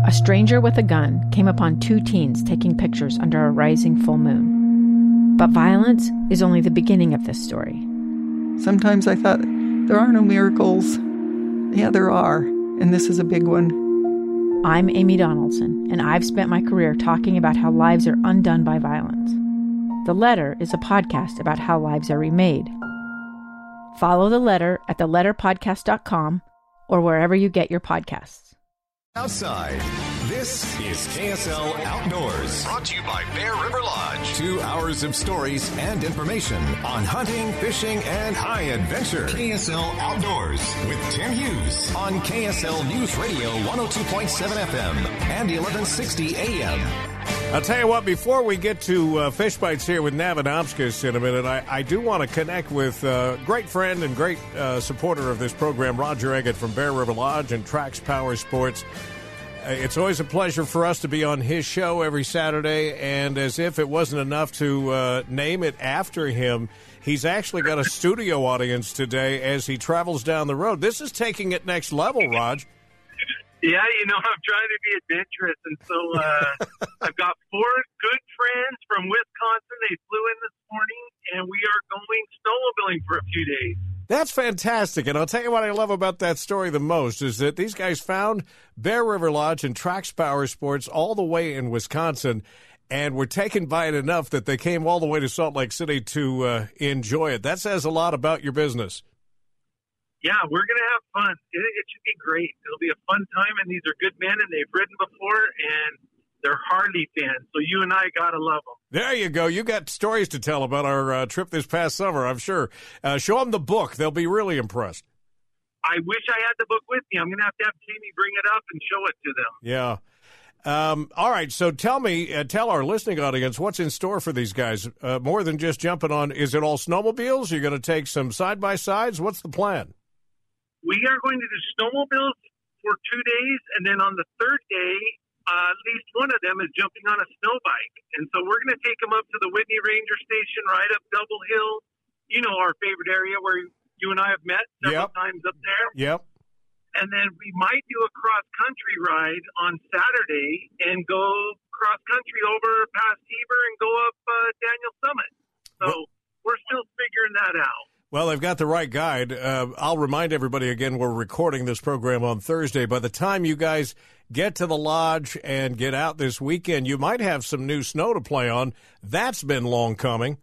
a stranger with a gun came upon two teens taking pictures under a rising full moon. But violence is only the beginning of this story. Sometimes I thought, there are no miracles. Yeah, there are, and this is a big one. I'm Amy Donaldson, and I've spent my career talking about how lives are undone by violence. The Letter is a podcast about how lives are remade. Follow The Letter at theletterpodcast.com or wherever you get your podcasts. Outside, this is KSL Outdoors. Brought to you by Bear River Lodge. 2 hours of stories and information on hunting, fishing, and high adventure. KSL Outdoors with Tim Hughes on KSL News Radio 102.7 FM and 1160 AM. I'll tell you what, before we get to Fish Bites here with Navadomskis in a minute, I do want to connect with great friend and great supporter of this program, Roger Eggett from Bear River Lodge and Trax Power Sports. It's always a pleasure for us to be on his show every Saturday, and as if it wasn't enough to name it after him, he's actually got a studio audience today as he travels down the road. This is taking it next level, Raj. Yeah, I'm trying to be adventurous, and so I've got 4 good friends from Wisconsin. They flew in this morning, and we are going snowmobiling for a few days. That's fantastic, and I'll tell you what I love about that story the most is that these guys found Bear River Lodge and Trax Power Sports all the way in Wisconsin, and were taken by it enough that they came all the way to Salt Lake City to enjoy it. That says a lot about your business. Yeah, we're going to have fun. It should be great. It'll be a fun time, and these are good men, and they've ridden before, and they're Harley fans, so you and I got to love them. There you go. You got stories to tell about our trip this past summer, I'm sure. Show them the book. They'll be really impressed. I wish I had the book with me. I'm going to have Tammy bring it up and show it to them. Yeah. All right, so tell me, tell our listening audience what's in store for these guys. More than just jumping on, is it all snowmobiles? You're going to take some side-by-sides? What's the plan? We are going to do snowmobiles for 2 days, and then on the third day, at least one of them is jumping on a snow bike. And so we're going to take them up to the Whitney Ranger Station, right up Double Hill. You know, our favorite area where you and I have met several times up there. Yep. And then we might do a cross-country ride on Saturday and go cross-country over past Heber and go up Daniel Summit. So we're still figuring that out. Well, they've got the right guide. I'll remind everybody again, we're recording this program on Thursday. By the time you guys get to the lodge and get out this weekend, you might have some new snow to play on. That's been long coming.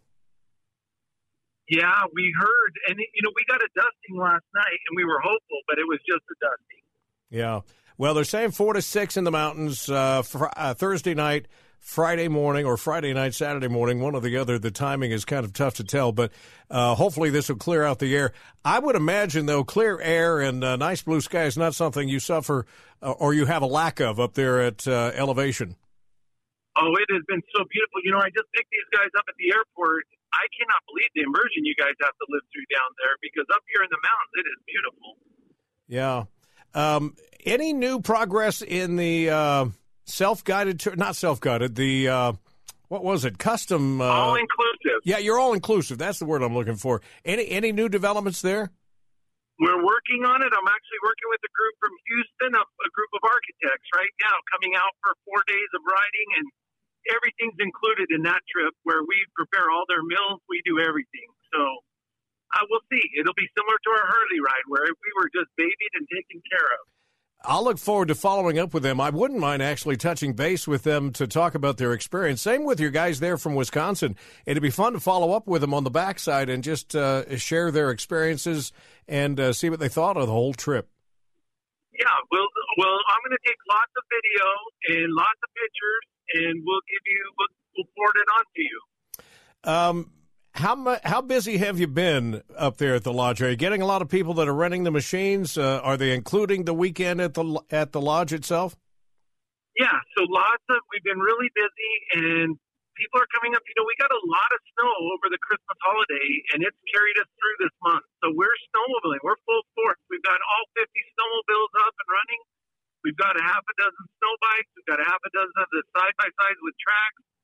Yeah, we heard. And, we got a dusting last night, and we were hopeful, but it was just a dusting. Yeah. Well, they're saying 4 to 6 in the mountains Thursday night, Friday morning, or Friday night, Saturday morning, one or the other. The timing is kind of tough to tell, but hopefully this will clear out the air. I would imagine, though, clear air and nice blue sky is not something you suffer or you have a lack of up there at elevation. Oh, it has been so beautiful. I just picked these guys up at the airport. I cannot believe the immersion you guys have to live through down there, because up here in the mountains, it is beautiful. Yeah. Any new progress in the self-guided tour? Not self-guided, the, what was it? Custom. All-inclusive. Yeah, you're all-inclusive. That's the word I'm looking for. Any new developments there? We're working on it. I'm actually working with a group from Houston, a group of architects right now, coming out for 4 days of riding, and everything's included in that trip where we prepare all their meals. We do everything. So we'll see. It'll be similar to our Hurley ride where we were just babied and taken care of. I'll look forward to following up with them. I wouldn't mind actually touching base with them to talk about their experience. Same with your guys there from Wisconsin. It'd be fun to follow up with them on the backside and just share their experiences and see what they thought of the whole trip. Yeah, well, I'm going to take lots of video and lots of pictures, and we'll forward it on to you. How busy have you been up there at the lodge? Are you getting a lot of people that are renting the machines? Are they including the weekend at the lodge itself? Yeah, so we've been really busy, and people are coming up. We got a lot of snow over the Christmas holiday, and it's carried us through this month. So we're snowmobiling. We're full force. We've got all 50 snowmobiles up and running. We've got a half a dozen snow bikes. We've got a half a dozen of the side-by-sides with tracks.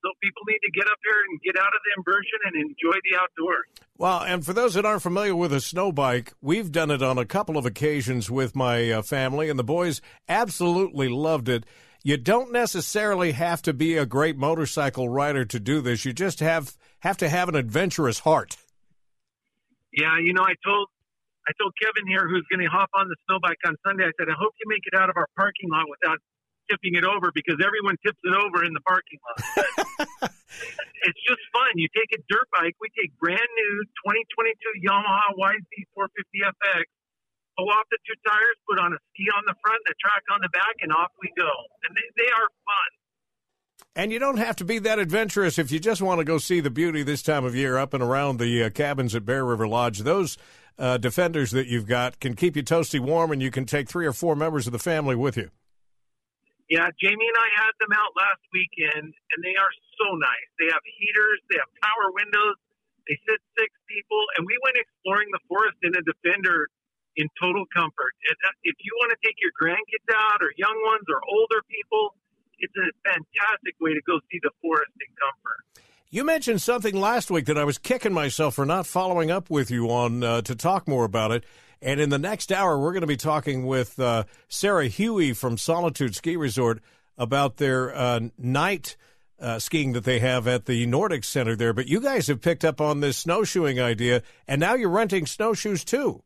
So people need to get up here and get out of the immersion and enjoy the outdoors. Well, and for those that aren't familiar with a snow bike, we've done it on a couple of occasions with my family, and the boys absolutely loved it. You don't necessarily have to be a great motorcycle rider to do this. You just have to have an adventurous heart. Yeah, you know, I told Kevin here, who's going to hop on the snow bike on Sunday, I said, I hope you make it out of our parking lot without tipping it over, because everyone tips it over in the parking lot. It's just fun. You take a dirt bike. We take brand new 2022 Yamaha YZ450FX, pull off the two tires, put on a ski on the front, a track on the back, and off we go. And they are fun. And you don't have to be that adventurous if you just want to go see the beauty this time of year up and around the cabins at Bear River Lodge. Those Defenders that you've got can keep you toasty warm, and you can take 3 or 4 members of the family with you. Yeah, Jamie and I had them out last weekend, and they are so nice. They have heaters, they have power windows, they sit 6 people, and we went exploring the forest in a Defender in total comfort. If you want to take your grandkids out, or young ones, or older people, it's a fantastic way to go see the forest in comfort. You mentioned something last week that I was kicking myself for not following up with you on to talk more about it. And in the next hour, we're going to be talking with Sarah Huey from Solitude Ski Resort about their night skiing that they have at the Nordic Center there. But you guys have picked up on this snowshoeing idea, and now you're renting snowshoes too.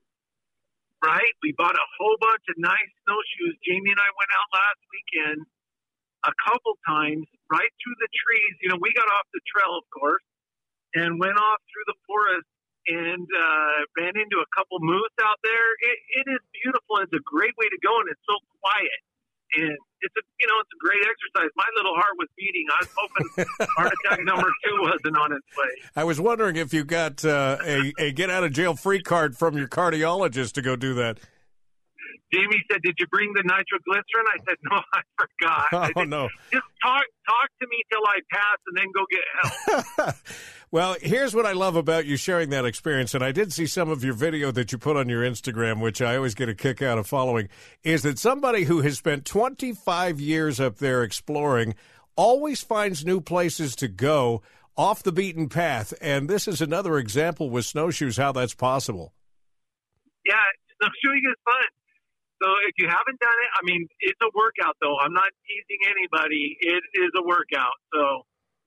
Right. We bought a whole bunch of nice snowshoes. Jamie and I went out last weekend a couple times right through the trees. You know, we got off the trail, of course, and went off through the forest and ran into a couple moose out there. It is beautiful. It's a great way to go, and it's so quiet. And it's a great exercise. My little heart was beating. I was hoping heart attack number 2 wasn't on its way. I was wondering if you got a get out of jail free card from your cardiologist to go do that. Jamie said, "Did you bring the nitroglycerin?" I said, "No, I forgot." Oh, no. Just talk to me till I pass, and then go get help. Well, here's what I love about you sharing that experience, and I did see some of your video that you put on your Instagram, which I always get a kick out of following, is that somebody who has spent 25 years up there exploring always finds new places to go off the beaten path, and this is another example with snowshoes how that's possible. Yeah, snowshoeing is fun. So if you haven't done it, I mean, it's a workout, though. I'm not teasing anybody. It is a workout. So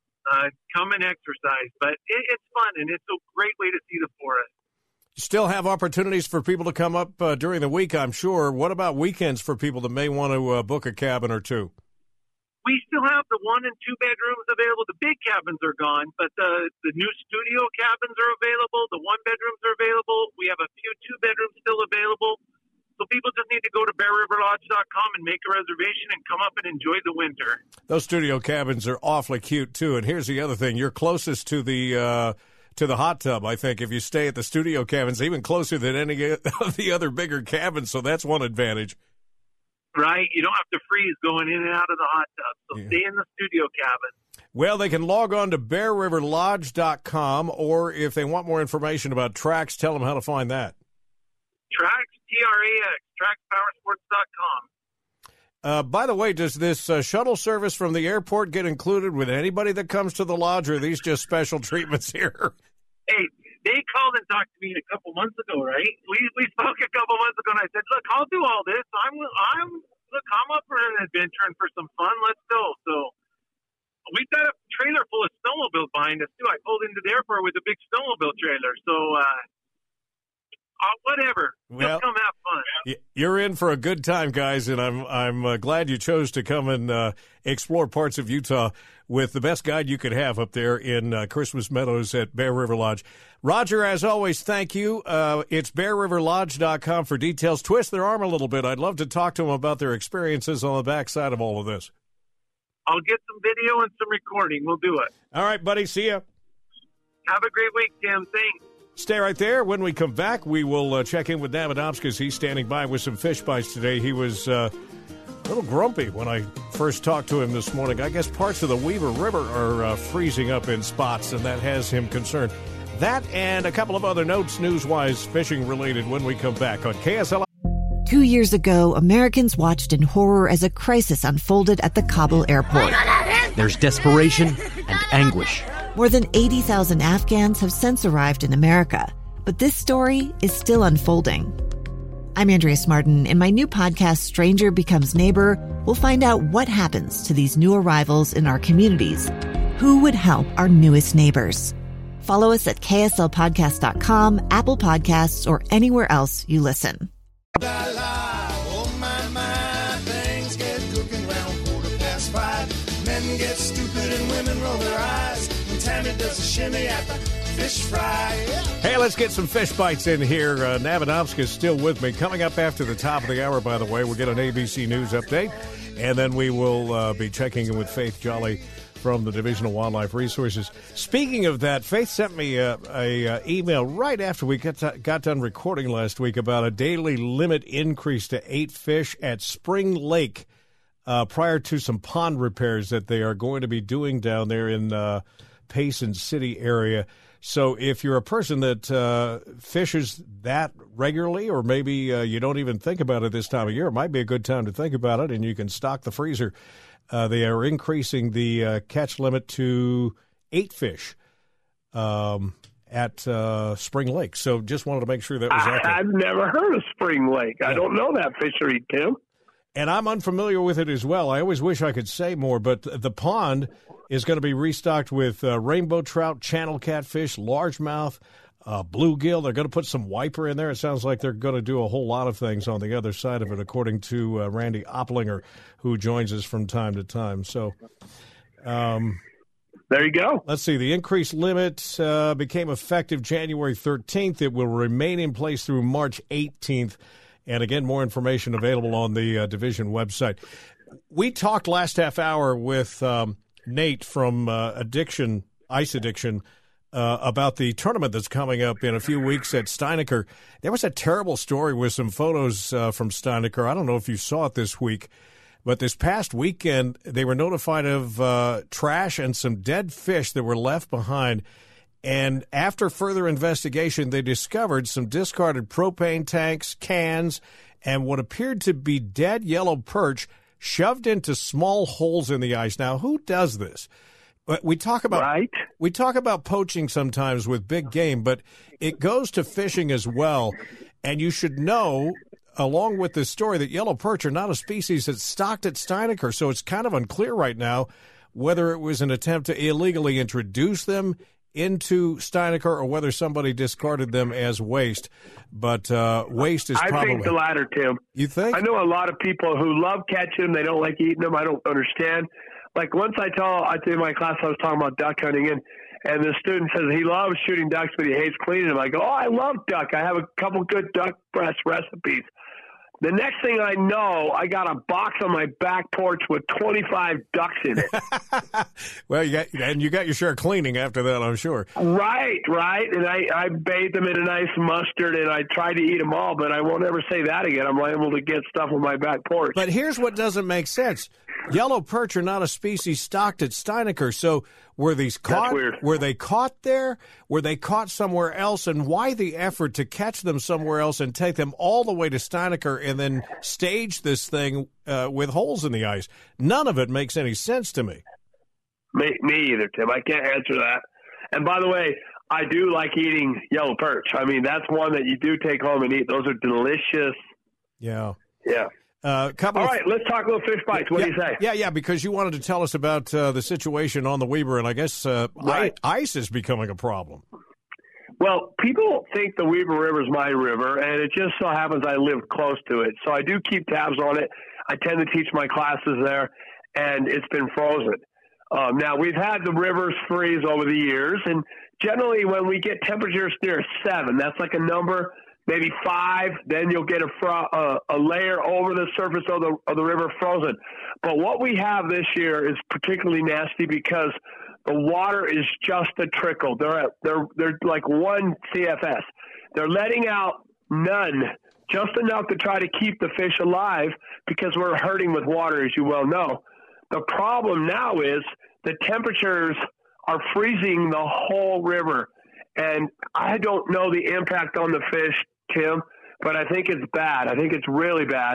come and exercise. But it's fun, and it's a great way to see the forest. You still have opportunities for people to come up during the week, I'm sure. What about weekends for people that may want to book a cabin or two? We still have the 1 and 2 bedrooms available. The big cabins are gone, but the new studio cabins are available. The 1 bedrooms are available. We have a few 2 bedrooms still available. So people just need to go to BearRiverLodge.com and make a reservation and come up and enjoy the winter. Those studio cabins are awfully cute, too. And here's the other thing. You're closest to the hot tub, I think, if you stay at the studio cabins, even closer than any of the other bigger cabins. So that's one advantage. Right. You don't have to freeze going in and out of the hot tub. So stay in the studio cabin. Well, they can log on to BearRiverLodge.com, or if they want more information about Trax, tell them how to find that. Trax, Trax, TraxPowersports.com. By the way, does this shuttle service from the airport get included with anybody that comes to the lodge, or are these just special treatments here? Hey, they called and talked to me a couple months ago, right? We spoke a couple months ago, and I said, "Look, I'll do all this. I'm up for an adventure and for some fun. Let's go." So we've got a trailer full of snowmobiles behind us too. I pulled into the airport with a big snowmobile trailer. So whatever. Well, just come have fun. You're in for a good time, guys, and I'm glad you chose to come and explore parts of Utah with the best guide you could have up there in Christmas Meadows at Bear River Lodge. Roger, as always, thank you. It's BearRiverLodge.com for details. Twist their arm a little bit. I'd love to talk to them about their experiences on the backside of all of this. I'll get some video and some recording. We'll do it. All right, buddy. See ya. Have a great week, Tim. Thanks. Stay right there. When we come back, we will check in with Davidomskis. He's standing by with some fish bites today. He was a little grumpy when I first talked to him this morning. I guess parts of the Weaver River are freezing up in spots, and that has him concerned. That and a couple of other notes, news-wise, fishing-related, when we come back on KSL. 2 years ago, Americans watched in horror as a crisis unfolded at the Kabul airport. there's desperation and anguish. More than 80,000 Afghans have since arrived in America, but this story is still unfolding. I'm Andrea Smartin. In my new podcast, Stranger Becomes Neighbor, we'll find out what happens to these new arrivals in our communities. Who would help our newest neighbors? Follow us at kslpodcast.com, Apple Podcasts, or anywhere else you listen. Oh my, things get cooking round 5:15. Men get stupid and women roll their eyes. And Tammy does a shimmy at the fish fry. Hey, let's get some fish bites in here. Navadomska is still with me. Coming up after the top of the hour, by the way, we'll get an ABC News update. And then we will be checking in with Faith Jolly from the Division of Wildlife Resources. Speaking of that, Faith sent me a email right after we got done recording last week about a daily limit increase to 8 fish at Spring Lake prior to some pond repairs that they are going to be doing down there in Payson City area. So if you're a person that fishes that regularly, or maybe you don't even think about it this time of year, it might be a good time to think about it, and you can stock the freezer. They are increasing the catch limit to 8 fish at Spring Lake. So just wanted to make sure that was out there. I've never heard of Spring Lake. I don't know that fishery, Tim. And I'm unfamiliar with it as well. I always wish I could say more, but the pond is going to be restocked with rainbow trout, channel catfish, largemouth, bluegill. They're going to put some wiper in there. It sounds like they're going to do a whole lot of things on the other side of it, according to Randy Opplinger, who joins us from time to time. So there you go. Let's see. The increased limit became effective January 13th. It will remain in place through March 18th. And again, more information available on the Division website. We talked last half hour with Nate from Ice Addiction, about the tournament that's coming up in a few weeks at Steinecker. There was a terrible story with some photos from Steinecker. I don't know if you saw it this week, but this past weekend they were notified of trash and some dead fish that were left behind. And after further investigation, they discovered some discarded propane tanks, cans, and what appeared to be dead yellow perch shoved into small holes in the ice. Now, who does this? We talk about poaching sometimes with big game, but it goes to fishing as well. And you should know, along with this story, that yellow perch are not a species that's stocked at Steinecker. So it's kind of unclear right now whether it was an attempt to illegally introduce them into Steinecker or whether somebody discarded them as waste. But waste is probably... I think the latter, Tim. You think? I know a lot of people who love catching them. They don't like eating them. I don't understand. Like once I did my class, I was talking about duck hunting, and the student says he loves shooting ducks, but he hates cleaning them. I go, I love duck. I have a couple good duck breast recipes. The next thing I know, I got a box on my back porch with 25 ducks in it. Well, you got your share of cleaning after that, I'm sure. Right. And I bathed them in a nice mustard, and I tried to eat them all, but I won't ever say that again. I'm liable to get stuff on my back porch. But here's what doesn't make sense. Yellow perch are not a species stocked at Steinecker, so were these caught? That's weird. Were they caught there? Were they caught somewhere else? And why the effort to catch them somewhere else and take them all the way to Steinecker and then stage this thing with holes in the ice? None of it makes any sense to me. Me either, Tim. I can't answer that. And by the way, I do like eating yellow perch. I mean, that's one that you do take home and eat. Those are delicious. Yeah. All right, let's talk a little fish bites. What do you say? Yeah, because you wanted to tell us about the situation on the Weber, and I guess ice is becoming a problem. Well, people think the Weber River is my river, and it just so happens I live close to it. So I do keep tabs on it. I tend to teach my classes there, and it's been frozen. Now, we've had the rivers freeze over the years, and generally when we get temperatures near 7, that's like a number, maybe 5, then you'll get a layer over the surface of the river frozen. But what we have this year is particularly nasty because the water is just a trickle. They're like 1 CFS. They're letting out none, just enough to try to keep the fish alive because we're hurting with water, as you well know. The problem now is the temperatures are freezing the whole river. And I don't know the impact on the fish, Tim, but I think it's bad. I think it's really bad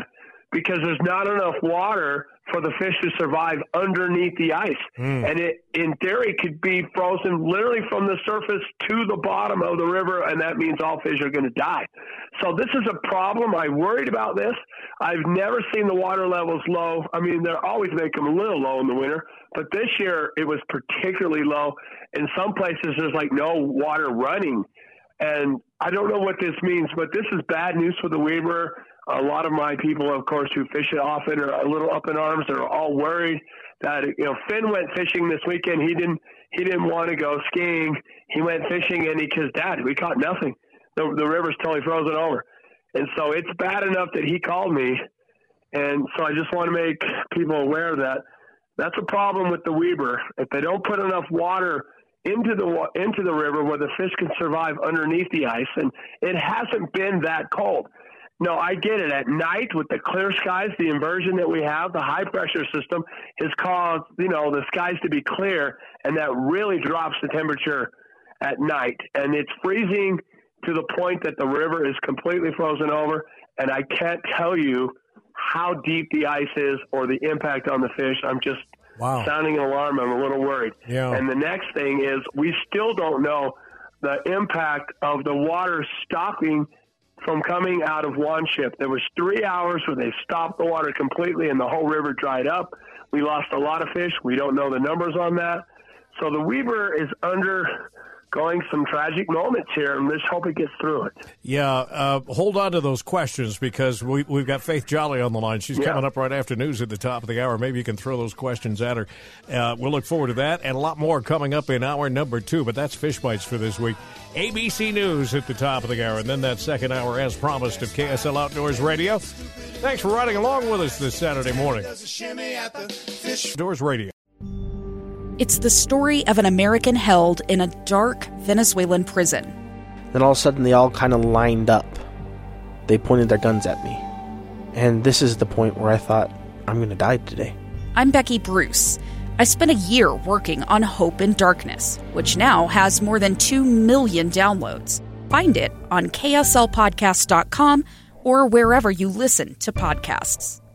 because there's not enough water for the fish to survive underneath the ice. And it, in theory, could be frozen literally from the surface to the bottom of the river, and that means all fish are going to die. So this is a problem. I worried about this. I've never seen the water levels low. I mean, they always make them a little low in the winter, but this year it was particularly low. In some places, there's like no water running. And I don't know what this means, but this is bad news for the Weber. A lot of my people, of course, who fish it often are a little up in arms. They're all worried that, Finn went fishing this weekend. He didn't want to go skiing. He went fishing and because, Dad, we caught nothing. The river's totally frozen over. And so it's bad enough that he called me. And so I just want to make people aware that that's a problem with the Weber. If they don't put enough water into the river where the fish can survive underneath the ice, and it hasn't been that cold. No, I get it. At night with the clear skies, the inversion that we have, the high pressure system has caused, the skies to be clear, and that really drops the temperature at night. And it's freezing to the point that the river is completely frozen over, and I can't tell you how deep the ice is or the impact on the fish. I'm just sounding an alarm. I'm a little worried. Yeah. And the next thing is we still don't know the impact of the water stopping from coming out of one ship. There was 3 hours where they stopped the water completely and the whole river dried up. We lost a lot of fish. We don't know the numbers on that. So the Weber is undergoing some tragic moments here, and let's hope it gets through it. Yeah, hold on to those questions because we've got Faith Jolly on the line. She's coming up right after news at the top of the hour. Maybe you can throw those questions at her. We'll look forward to that and a lot more coming up in hour number 2, but that's Fish Bites for this week. ABC News at the top of the hour, and then that second hour, as promised, of KSL Outdoors Radio. Thanks for riding along with us this Saturday morning. Outdoors Radio. It's the story of an American held in a dark Venezuelan prison. Then all of a sudden, they all kind of lined up. They pointed their guns at me. And this is the point where I thought, I'm going to die today. I'm Becky Bruce. I spent a year working on Hope in Darkness, which now has more than 2 million downloads. Find it on kslpodcast.com or wherever you listen to podcasts.